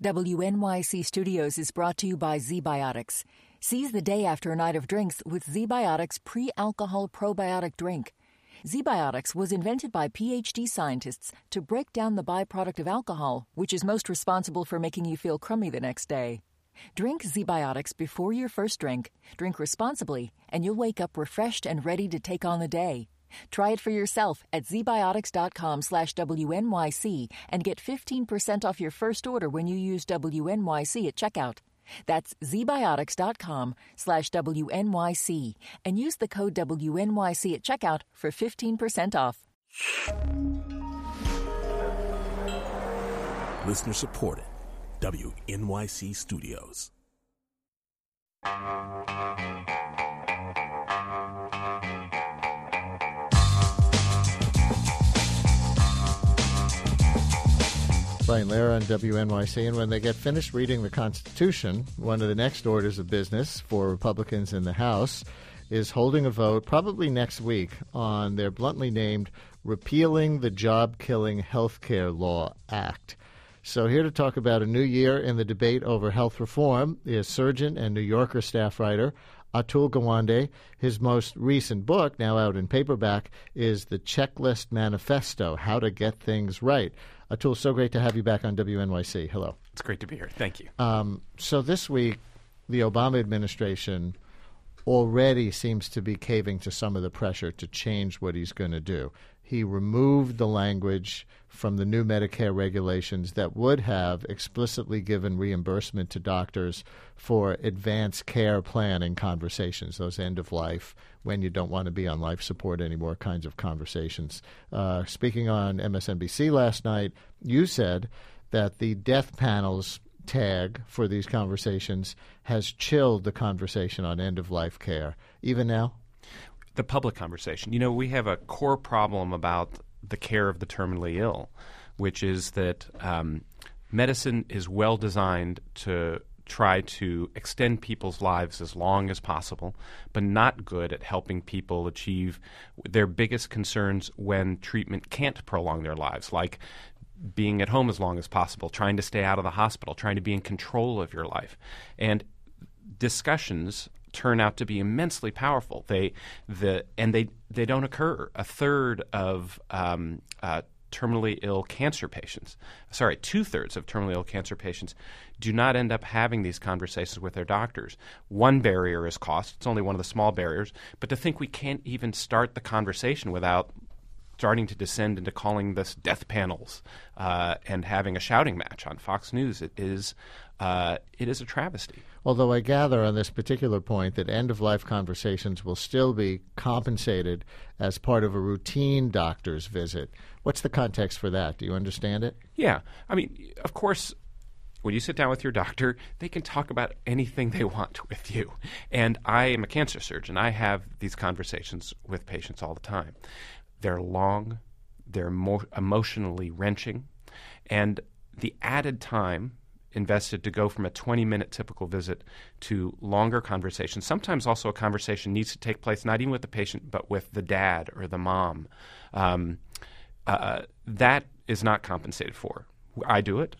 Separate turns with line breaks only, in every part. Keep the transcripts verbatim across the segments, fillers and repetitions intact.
W N Y C Studios is brought to you by ZBiotics. Seize the day after a night of drinks with ZBiotics pre-alcohol probiotic drink. ZBiotics was invented by P H D scientists to break down the byproduct of alcohol, which is most responsible for making you feel crummy the next day. Drink ZBiotics before your first drink, drink responsibly, and you'll wake up refreshed and ready to take on the day. Try it for yourself at zbiotics.com slash WNYC and get fifteen percent off your first order when you use W N Y C at checkout. That's zbiotics.com slash WNYC and use the code W N Y C at checkout for fifteen percent off.
Listener supported. W N Y C Studios.
Brian Lehrer on W N Y C, and when they get finished reading the Constitution, one of the next orders of business for Republicans in the House is holding a vote, probably next week, on their bluntly named Repealing the Job-Killing Health Care Law Act. So here to talk about a new year in the debate over health reform is surgeon and New Yorker staff writer Atul Gawande. His most recent book, now out in paperback, is The Checklist Manifesto, How to Get Things Right. Atul, so great to have you back on W N Y C. Hello.
It's great to be here. Thank you.
Um, so this week, the Obama administration already seems to be caving to some of the pressure to change what he's going to do. He removed the language from the new Medicare regulations that would have explicitly given reimbursement to doctors for advanced care planning conversations, those end of life, when you don't want to be on life support anymore kinds of conversations. Uh, speaking on M S N B C last night, you said that the death panel's tag for these conversations has chilled the conversation on end-of-life care. Even now?
The public conversation. You know, we have a core problem about the care of the terminally ill, which is that um, medicine is well designed to try to extend people's lives as long as possible, but not good at helping people achieve their biggest concerns when treatment can't prolong their lives, like being at home as long as possible, trying to stay out of the hospital, trying to be in control of your life. And discussions turn out to be immensely powerful. They, the, and they, they don't occur. A third of um, uh, terminally ill cancer patients, sorry, two-thirds of terminally ill cancer patients do not end up having these conversations with their doctors. One barrier is cost. It's only one of the small barriers. But to think we can't even start the conversation without starting to descend into calling this death panels uh, and having a shouting match on Fox News, it is uh, it is a travesty.
Although I gather on this particular point that end-of-life conversations will still be compensated as part of a routine doctor's visit. What's the context for that? Do you understand it?
Yeah. I mean, of course, when you sit down with your doctor, they can talk about anything they want with you. And I am a cancer surgeon. I have these conversations with patients all the time. They're long, they're mo- emotionally wrenching, and the added time invested to go from a twenty-minute typical visit to longer conversations. Sometimes also a conversation needs to take place not even with the patient but with the dad or the mom. Um, uh, that is not compensated for. I do it.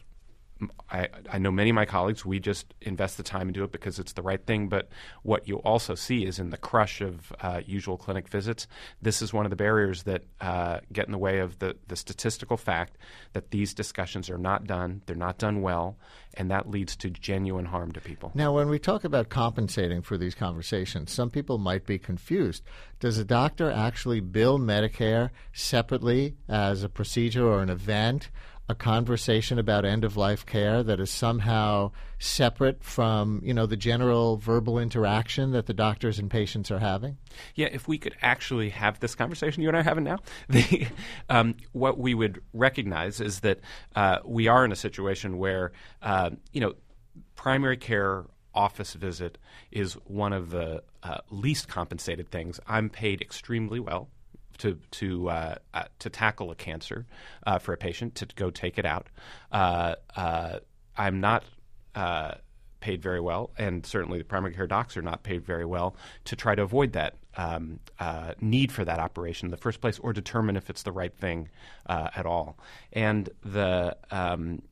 I, I know many of my colleagues, we just invest the time and do it because it's the right thing. But what you also see is in the crush of uh, usual clinic visits, this is one of the barriers that uh, get in the way of the, the statistical fact that these discussions are not done, they're not done well, and that leads to genuine harm to people.
Now, when we talk about compensating for these conversations, some people might be confused. Does a doctor actually bill Medicare separately as a procedure or an event, a conversation about end-of-life care that is somehow separate from, you know, the general verbal interaction that the doctors and patients are having?
Yeah, if we could actually have this conversation you and I are having now, the, um, what we would recognize is that uh, we are in a situation where, uh, you know, primary care office visit is one of the uh, least compensated things. I'm paid extremely well to to uh, uh, to tackle a cancer uh, for a patient, to go take it out. Uh, uh, I'm not uh, paid very well, and certainly the primary care docs are not paid very well to try to avoid that um, uh, need for that operation in the first place, or determine if it's the right thing uh, at all. And the um,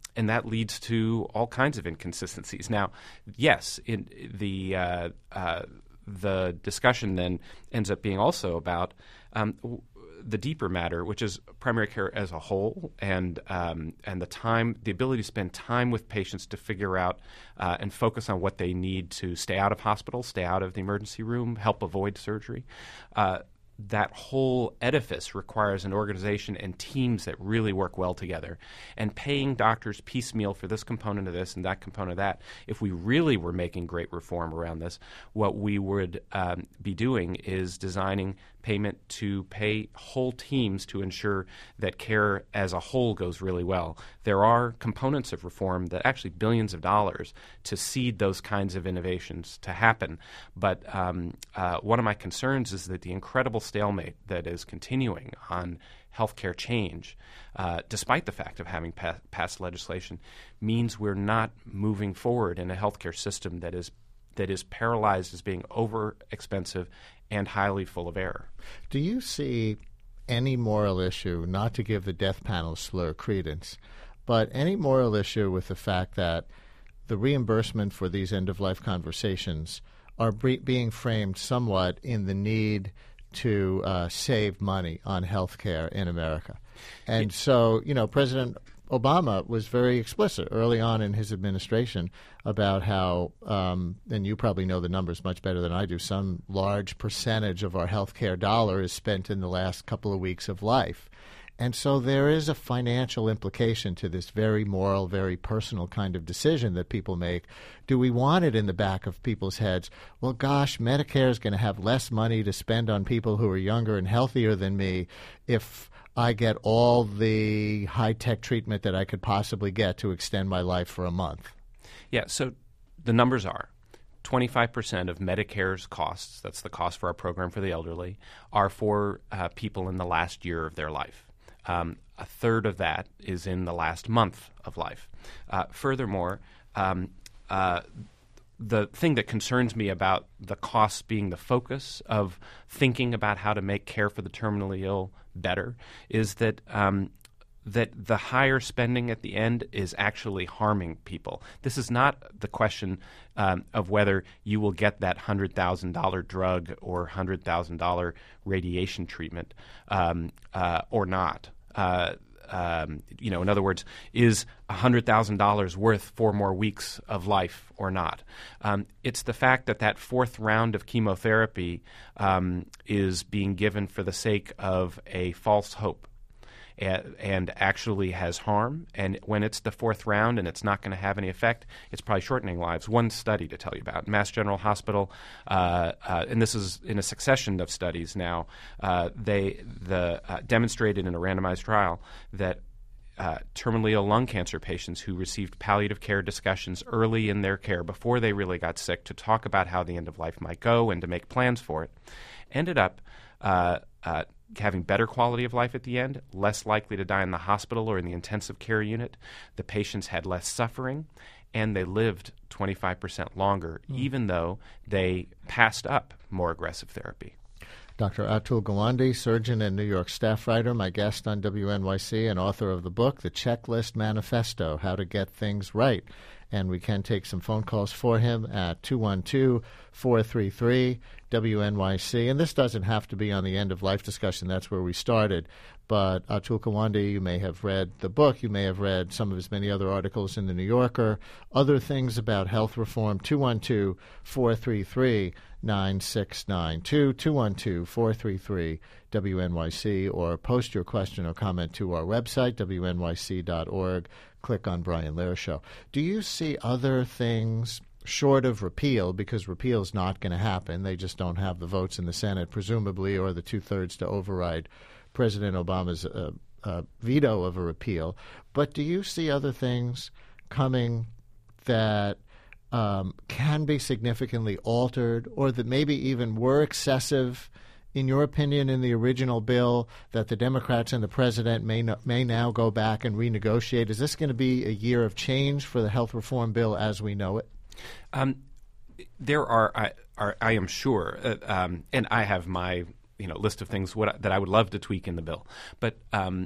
and that leads to all kinds of inconsistencies. Now, yes, in the uh, uh, the discussion then ends up being also about um, w- the deeper matter, which is primary care as a whole, and um, and the time, the ability to spend time with patients to figure out uh, and focus on what they need to stay out of hospital, stay out of the emergency room, help avoid surgery. Uh, that whole edifice requires an organization and teams that really work well together. And paying doctors piecemeal for this component of this and that component of that, if we really were making great reform around this, what we would um, be doing is designing payment to pay whole teams to ensure that care as a whole goes really well. There are components of reform that actually billions of dollars to seed those kinds of innovations to happen. But um, uh, one of my concerns is that the incredible stalemate that is continuing on healthcare change, uh, despite the fact of having pa- passed legislation, means we're not moving forward in a healthcare system that is that is paralyzed as being over expensive and highly full of error.
Do you see any moral issue, not to give the death panel slur credence, but any moral issue with the fact that the reimbursement for these end-of-life conversations are bre- being framed somewhat in the need to uh, save money on health care in America? And so, you know, President Obama was very explicit early on in his administration about how, um, and you probably know the numbers much better than I do, some large percentage of our health care dollar is spent in the last couple of weeks of life. And so there is a financial implication to this very moral, very personal kind of decision that people make. Do we want it in the back of people's heads? Well, gosh, Medicare is going to have less money to spend on people who are younger and healthier than me if I get all the high-tech treatment that I could possibly get to extend my life for a month.
Yeah, so the numbers are twenty-five percent of Medicare's costs, that's the cost for our program for the elderly, are for uh, people in the last year of their life. Um, a third of that is in the last month of life. Uh, furthermore, um, uh, the thing that concerns me about the costs being the focus of thinking about how to make care for the terminally ill better is that um, that the higher spending at the end is actually harming people. This is not the question um, of whether you will get that one hundred thousand dollars drug or one hundred thousand dollars radiation treatment um, uh, or not. Uh, um, you know, in other words, is one hundred thousand dollars worth four more weeks of life or not? Um, it's the fact that that fourth round of chemotherapy um, is being given for the sake of a false hope and, and actually has harm. And when it's the fourth round and it's not going to have any effect, it's probably shortening lives. One study to tell you about, Mass General Hospital, uh, uh, and this is in a succession of studies now, uh, they the uh, demonstrated in a randomized trial that Uh, terminally ill lung cancer patients who received palliative care discussions early in their care before they really got sick to talk about how the end of life might go and to make plans for it, ended up uh, uh, having better quality of life at the end, less likely to die in the hospital or in the intensive care unit. The patients had less suffering, and they lived twenty-five percent longer, mm. even though they passed up more aggressive therapy.
Doctor Atul Gawande, surgeon and New York staff writer, my guest on W N Y C and author of the book, The Checklist Manifesto, How to Get Things Right. And we can take some phone calls for him at two one two, four three three, W N Y C. And this doesn't have to be on the end-of-life discussion. That's where we started. But Atul Gawande, you may have read the book. You may have read some of his many other articles in The New Yorker, other things about health reform. two one two, four three three, nine six nine two, two one two, four three three, W N Y C, or post your question or comment to our website, W N Y C dot org. Click on Brian Lehrer Show. Do you see other things short of repeal, because repeal is not going to happen? They just don't have the votes in the Senate, presumably, or the two-thirds to override President Obama's uh, uh, veto of a repeal. But do you see other things coming that um, can be significantly altered, or that maybe even were excessive, in your opinion, in the original bill, that the Democrats and the president may no, may now go back and renegotiate? Is this going to be a year of change for the health reform bill as we know it?
Um, there are, I, are, I am sure, uh, um, and I have my you know list of things what, that I would love to tweak in the bill, but um,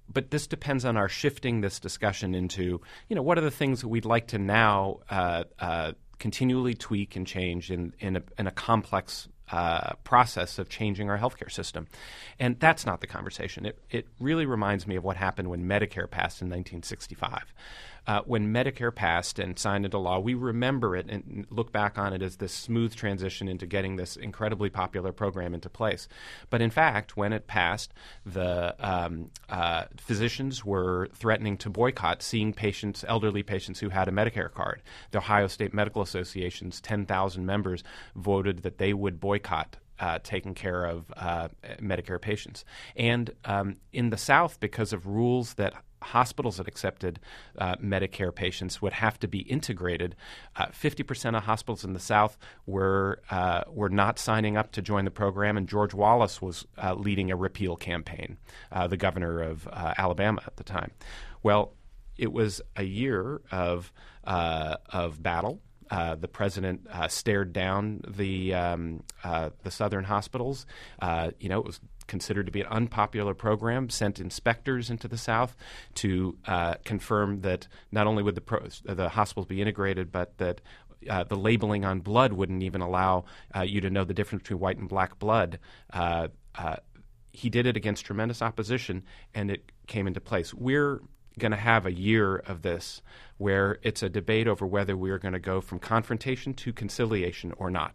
but this depends on our shifting this discussion into, you know, what are the things that we'd like to now uh, uh, continually tweak and change in, in, a, in a complex uh, process of changing our healthcare system. And that's not the conversation. It, it really reminds me of what happened when Medicare passed in nineteen sixty-five. Uh, when Medicare passed and signed into law, we remember it and look back on it as this smooth transition into getting this incredibly popular program into place. But in fact, when it passed, the um, uh, physicians were threatening to boycott seeing patients, elderly patients who had a Medicare card. The Ohio State Medical Association's ten thousand members voted that they would boycott Uh, taking care of uh, Medicare patients. And um, in the South, because of rules that hospitals that accepted uh, Medicare patients would have to be integrated, uh, fifty percent of hospitals in the South were uh, were not signing up to join the program, and George Wallace was uh, leading a repeal campaign, uh, the governor of uh, Alabama at the time. Well, it was a year of uh, of battle. Uh, the president uh, stared down the um, uh, the southern hospitals. Uh, you know, it was considered to be an unpopular program, sent inspectors into the South to uh, confirm that not only would the, pro- the hospitals be integrated, but that uh, the labeling on blood wouldn't even allow uh, you to know the difference between white and black blood. Uh, uh, he did it against tremendous opposition, and it came into place. We're going to have a year of this where it's a debate over whether we are going to go from confrontation to conciliation or not.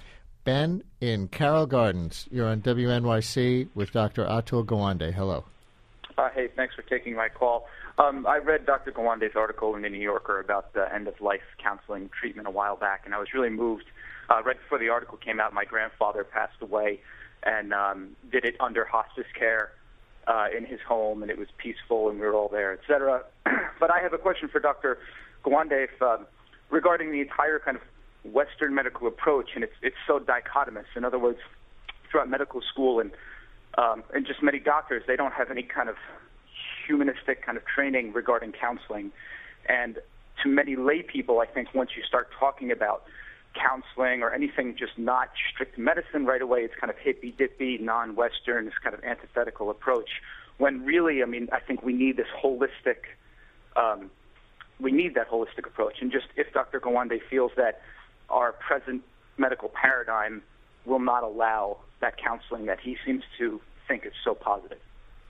Ben, in Carroll Gardens, you're on W N Y C with Doctor Atul Gawande. Hello.
Uh, hey, thanks for taking my call. Um, I read Doctor Gawande's article in the New Yorker about the end-of-life counseling treatment a while back, and I was really moved. Uh, right before the article came out, my grandfather passed away and um, did it under hospice care Uh, in his home, and it was peaceful, and we were all there, et cetera. But I have a question for Doctor Gawande if, uh, regarding the entire kind of Western medical approach, and it's it's so dichotomous. In other words, throughout medical school and um, and just many doctors, they don't have any kind of humanistic kind of training regarding counseling. And to many lay people, I think once you start talking about counseling or anything just not strict medicine right away, it's kind of hippy-dippy, non-Western, this kind of antithetical approach, when really, I mean, I think we need this holistic, um, we need that holistic approach. And just if Doctor Gawande feels that our present medical paradigm will not allow that counseling that he seems to think is so positive.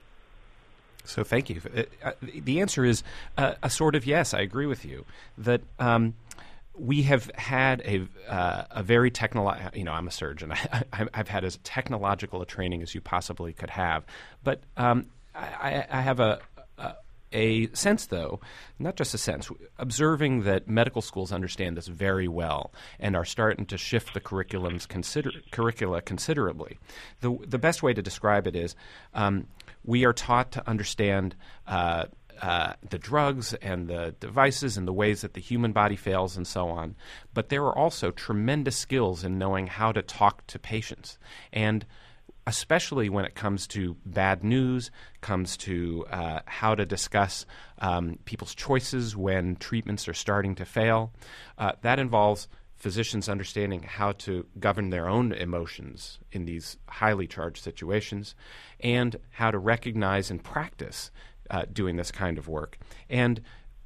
So thank you. Uh, the answer is uh, a sort of yes, I agree with you, that um, we have had a uh, a very technolo- you know, I'm a surgeon. I, I, I've had as technological a training as you possibly could have. But um, I, I have a, a a sense, though, not just a sense, observing that medical schools understand this very well and are starting to shift the curriculums consider- curricula considerably. The the best way to describe it is um, we are taught to understand uh, Uh, the drugs and the devices and the ways that the human body fails and so on. But there are also tremendous skills in knowing how to talk to patients. And especially when it comes to bad news, comes to uh, how to discuss um, people's choices when treatments are starting to fail, uh, that involves physicians understanding how to govern their own emotions in these highly charged situations and how to recognize and practice Uh, doing this kind of work. And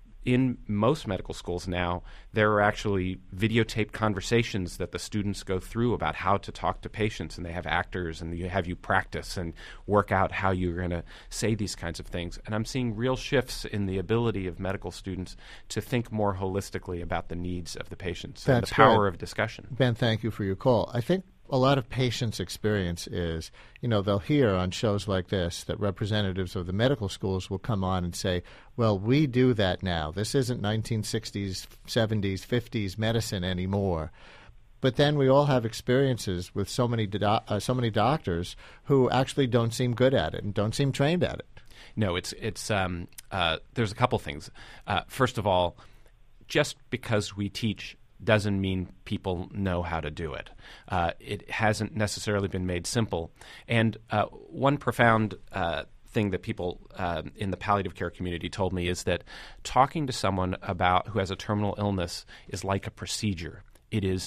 in most medical schools now, there are actually videotaped conversations that the students go through about how to talk to patients, and they have actors, and you have you practice and work out how you're going to say these kinds of things. And I'm seeing real shifts in the ability of medical students to think more holistically about the needs of the patients.
That's
and the power
great.
of discussion.
Ben, thank you for your call. I think a lot of patients' experience is, you know, they'll hear on shows like this that representatives of the medical schools will come on and say, well, we do that now. This isn't nineteen sixties, seventies, fifties medicine anymore. But then we all have experiences with so many do- uh, so many doctors who actually don't seem good at it and don't seem trained at it.
No, it's it's um, uh, there's a couple things. Uh, first of all, just because we teach doesn't mean people know how to do it. Uh, it hasn't necessarily been made simple. And uh, one profound uh, thing that people uh, in the palliative care community told me is that talking to someone about who has a terminal illness is like a procedure. It is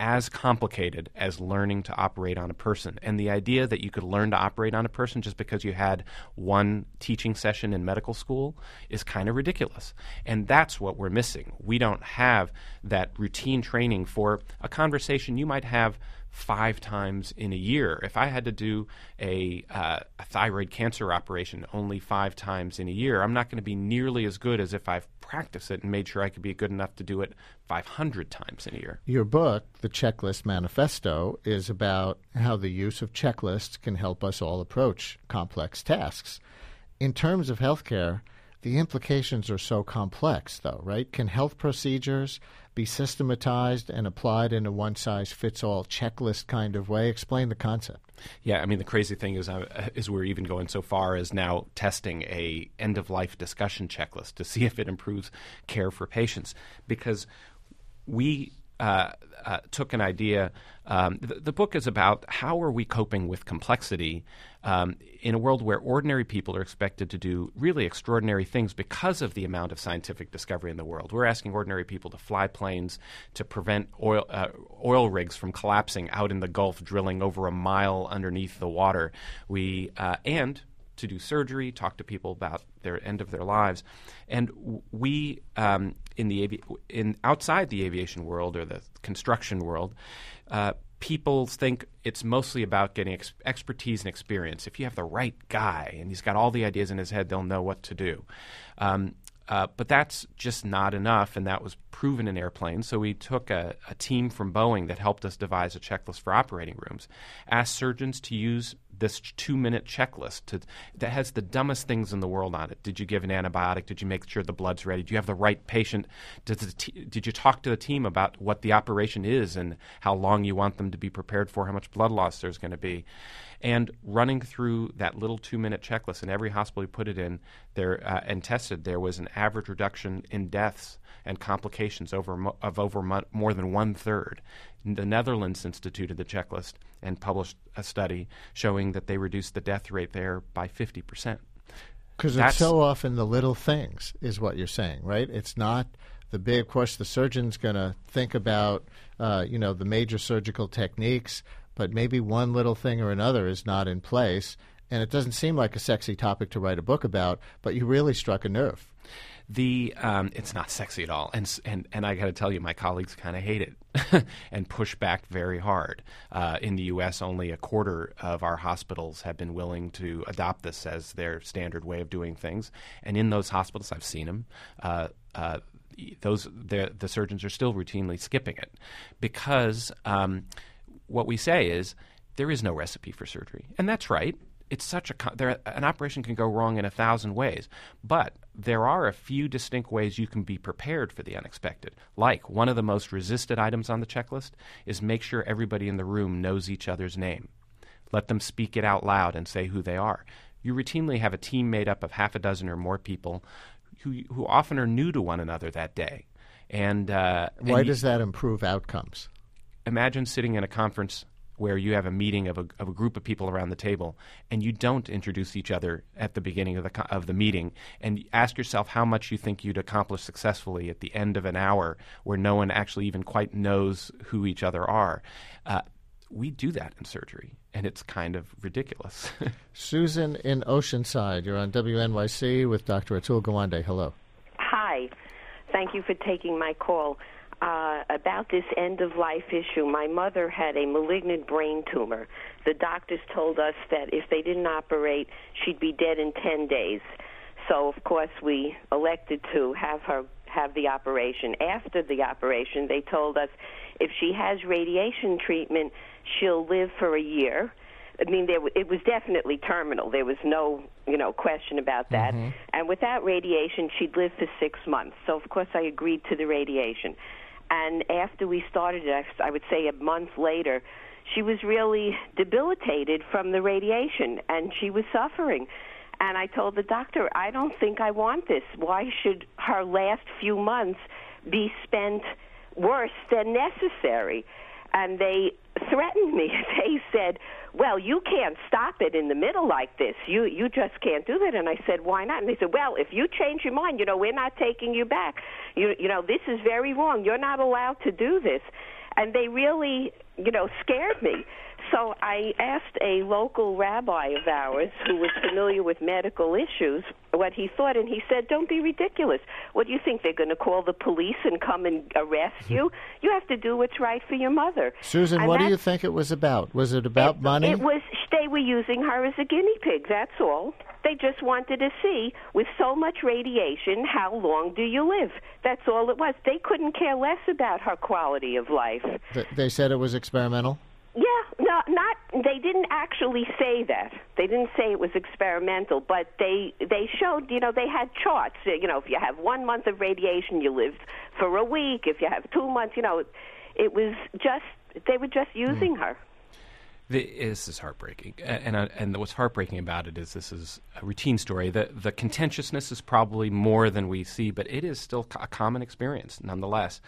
as complicated as learning to operate on a person. And the idea that you could learn to operate on a person just because you had one teaching session in medical school is kind of ridiculous. And that's what we're missing. We don't have that routine training for a conversation you might have five times in a year. If I had to do a, uh, a thyroid cancer operation only five times in a year, I'm not going to be nearly as good as if I've practiced it and made sure I could be good enough to do it five hundred times in a year.
Your book, The Checklist Manifesto, is about how the use of checklists can help us all approach complex tasks. In terms of healthcare, the implications are so complex, though, right? Can health procedures be systematized and applied in a one-size-fits-all checklist kind of way? Explain the concept.
Yeah, I mean, the crazy thing is, uh, is we're even going so far as now testing a end-of-life discussion checklist to see if it improves care for patients. Because we uh, uh, took an idea. Um, the, the book is about how are we coping with complexity um, in a world where ordinary people are expected to do really extraordinary things because of the amount of scientific discovery in the world. We're asking ordinary people to fly planes, to prevent oil uh, oil rigs from collapsing out in the Gulf, drilling over a mile underneath the water. We uh, and to do surgery, talk to people about their end of their lives, and we um, in the avi- in outside the aviation world or the construction world. Uh, People think it's mostly about getting ex- expertise and experience. If you have the right guy and he's got all the ideas in his head, they'll know what to do. Um, uh, but that's just not enough, and that was proven in airplanes. So we took a, a team from Boeing that helped us devise a checklist for operating rooms, asked surgeons to use this two-minute checklist to, that has the dumbest things in the world on it. Did you give an antibiotic? Did you make sure the blood's ready? Do you have the right patient? Did, the t- did you talk to the team about what the operation is and how long you want them to be prepared for, how much blood loss there's going to be? And running through that little two-minute checklist, in every hospital we put it in there uh, and tested, there was an average reduction in deaths and complications over mo- of over mo- more than one-third. The Netherlands instituted the checklist and published a study showing that they reduced the death rate there by fifty percent.
Because it's so often the little things is what you're saying, right? It's not the big, of course, the surgeon's going to think about, uh, you know, the major surgical techniques, but maybe one little thing or another is not in place. And it doesn't seem like a sexy topic to write a book about, but you really struck a nerve.
The um, it's not sexy at all, and and and I got to tell you, my colleagues kind of hate it and push back very hard. Uh, in the U S, only a quarter of our hospitals have been willing to adopt this as their standard way of doing things, and in those hospitals, I've seen them. Uh, uh, those the the surgeons are still routinely skipping it because um, what we say is there is no recipe for surgery, and that's right. It's such a there, an operation can go wrong in a thousand ways, but there are a few distinct ways you can be prepared for the unexpected. Like one of the most resisted items on the checklist is make sure everybody in the room knows each other's name. Let them speak it out loud and say who they are. You routinely have a team made up of half a dozen or more people who who often are new to one another that day. And uh,
why
and
does you, that improve outcomes?
Imagine sitting in a conference where you have a meeting of a, of a group of people around the table, and you don't introduce each other at the beginning of the of the meeting, and ask yourself how much you think you'd accomplish successfully at the end of an hour where no one actually even quite knows who each other are. Uh, we do that in surgery, and it's kind of ridiculous.
Susan in Oceanside, you're on W N Y C with Doctor Atul Gawande. Hello.
Hi. Thank you for taking my call. Uh, about this end-of-life issue, my mother had a malignant brain tumor. The doctors told us that if they didn't operate, she'd be dead in ten days. So, of course, we elected to have her have the operation. After the operation, they told us if she has radiation treatment, she'll live for a year. I mean, there, it was definitely terminal. There was no, you know, question about that. Mm-hmm. And without radiation, she'd live for six months. So, of course, I agreed to the radiation. And after we started it, I would say a month later, she was really debilitated from the radiation, and she was suffering. And I told the doctor, I don't think I want this. Why should her last few months be spent worse than necessary? And they threatened me. They said, well, you can't stop it in the middle like this. You you just can't do that. And I said, why not? And they said, well, if you change your mind, you know, we're not taking you back. You, you know, this is very wrong. You're not allowed to do this. and they really, you know, scared me. So I asked a local rabbi of ours who was familiar with medical issues what he thought, and he said, don't be ridiculous. What do you think, they're going to call the police and come and arrest you? You have to do what's right for your mother.
Susan,
and
what do you think it was about? Was it about
it,
money?
It was, they were using her as a guinea pig, that's all. They just wanted to see, with so much radiation, how long do you live? That's all it was. They couldn't care less about her quality of life.
Th- they said it was experimental?
Yeah, no, not. They didn't actually say that. They didn't say it was experimental, but they they showed. You know, they had charts. You know, if you have one month of radiation, you live for a week. If you have two months, you know, it was just they were just using mm. her.
The, this is heartbreaking, and and, and what's heartbreaking about it is this is a routine story. The the contentiousness is probably more than we see, but it is still a common experience nonetheless.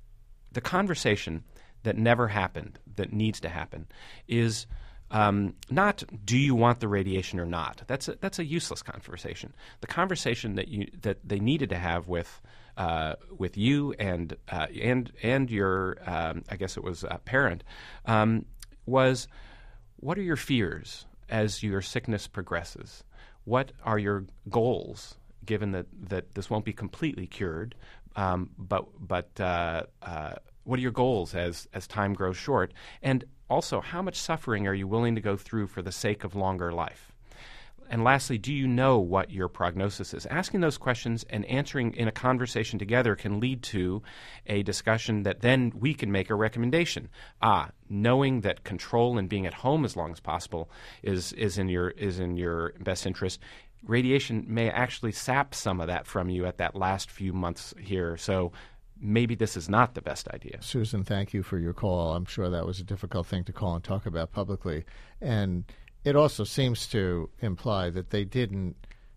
The conversation that never happened, that needs to happen, is um, not do you want the radiation or not. That's a, that's a useless conversation. The conversation that you that they needed to have with uh, with you and uh, and and your um, I guess it was a parent um, was, what are your fears as your sickness progresses? What are your goals, given that, that this won't be completely cured, um, but but uh, uh, what are your goals as, as time grows short? And also, how much suffering are you willing to go through for the sake of longer life? And lastly, do you know what your prognosis is? Asking those questions and answering in a conversation together can lead to a discussion that then we can make a recommendation. Ah, knowing that control and being at home as long as possible is, is in your is in your best interest. Radiation may actually sap some of that from you at that last few months here. So maybe this is not the best idea.
Susan, thank you for your call. I'm sure that was a difficult thing to call and talk about publicly. And it also seems to imply that they didn't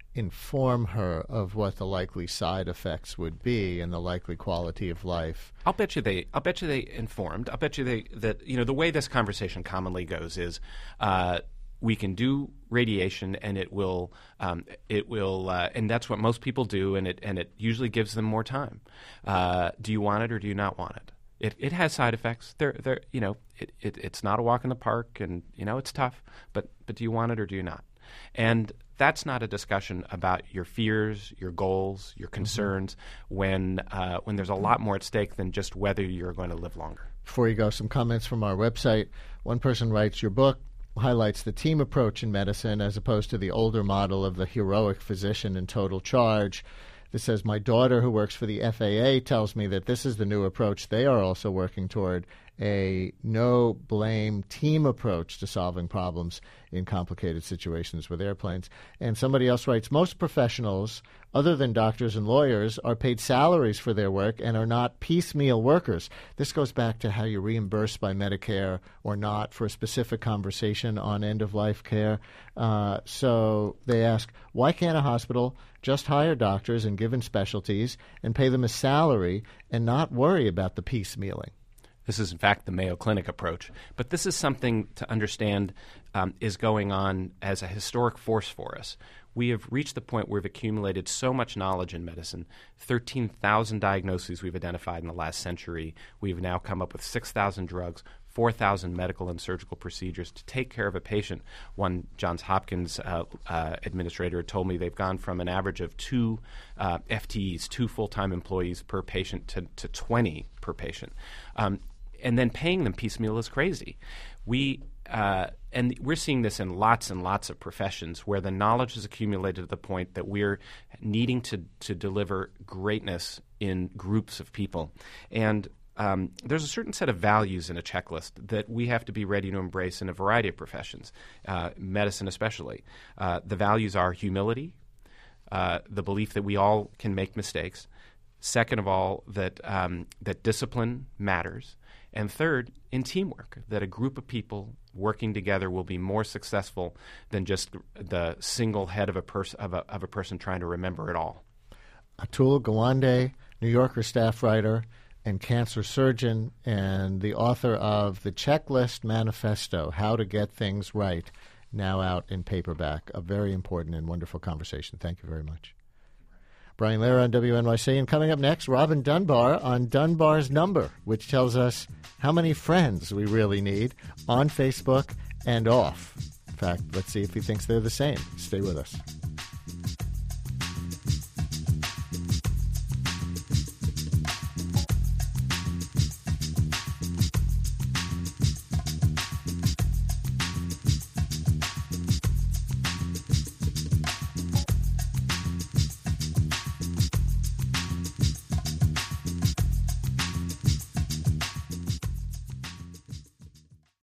inform her of what the likely side effects would be and the likely quality of life.
I'll bet you they. I'll bet you they informed. I'll bet you they that you know the way this conversation commonly goes is. Uh, We can do radiation, and it will, um, it will, uh, and that's what most people do, and it and it usually gives them more time. Uh, do you want it or do you not want it? It it has side effects. They're they're you know it, it it's not a walk in the park, and you know it's tough. But but do you want it or do you not? And that's not a discussion about your fears, your goals, your concerns. Mm-hmm. When uh, when there's a lot more at stake than just whether you're going to live longer.
Before you go, some comments from our website. One person writes, your book highlights the team approach in medicine as opposed to the older model of the heroic physician in total charge. This says, my daughter, who works for the F A A, tells me that this is the new approach they are also working toward, a no-blame team approach to solving problems in complicated situations with airplanes. And somebody else writes, most professionals, other than doctors and lawyers, are paid salaries for their work and are not piecemeal workers. This goes back to how you're reimbursed by Medicare or not for a specific conversation on end-of-life care. Uh, so they ask, why can't a hospital just hire doctors in given specialties and pay them a salary and not worry about the piecemealing?
This is, in fact, the Mayo Clinic approach. But this is something to understand um, is going on as a historic force for us. We have reached the point where we've accumulated so much knowledge in medicine, thirteen thousand diagnoses we've identified in the last century. We've now come up with six thousand drugs, four thousand medical and surgical procedures to take care of a patient. One Johns Hopkins uh, uh, administrator told me they've gone from an average of two uh, F T Es, two full-time employees per patient, to, to twenty per patient. Um, and then paying them piecemeal is crazy. We uh, and we're seeing this in lots and lots of professions where the knowledge is accumulated to the point that we're needing to to deliver greatness in groups of people. And um, there's a certain set of values in a checklist that we have to be ready to embrace in a variety of professions, uh, medicine especially. Uh, the values are humility, uh, the belief that we all can make mistakes. Second of all, that um, that discipline matters. And third, in teamwork, that a group of people working together will be more successful than just the single head of a, pers- of a, of a person trying to remember it all.
Atul Gawande, New Yorker staff writer and cancer surgeon, and the author of The Checklist Manifesto, How to Get Things Right, now out in paperback. A very important and wonderful conversation. Thank you very much. Brian Lehrer on W N Y C. And coming up next, Robin Dunbar on Dunbar's Number, which tells us how many friends we really need on Facebook and off. In fact, let's see if he thinks they're the same. Stay with us.